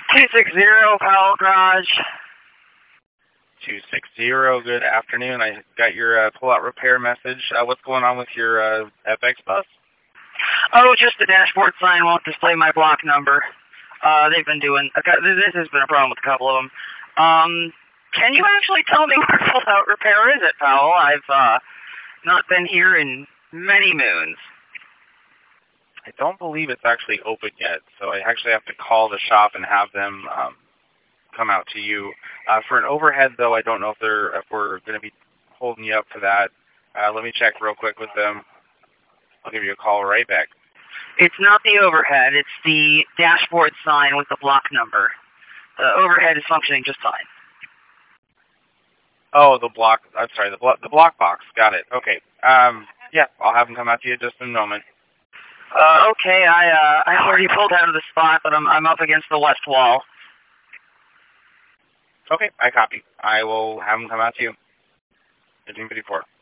260 Powell Garage. 260, good afternoon. I got your pull-out repair message. What's going on with your FX bus? Oh, just the dashboard sign won't display my block number. They've been doing, this has been a problem with a couple of them. Can you actually tell me where pull-out repair is at Powell? I've not been here in many moons. I don't believe it's actually open yet, so I actually have to call the shop and have them come out to you. For an overhead, though, I don't know if we're going to be holding you up for that. Let me check real quick with them. I'll give you a call right back. It's not the overhead. It's the dashboard sign with the block number. The overhead is functioning just fine. Oh, the block. I'm sorry, the block box. Got it. Okay. Yeah, I'll have them come out to you just in a moment. Okay. I already pulled out of the spot, but I'm up against the west wall. Okay, I copy. I will have them come out to you. 1554.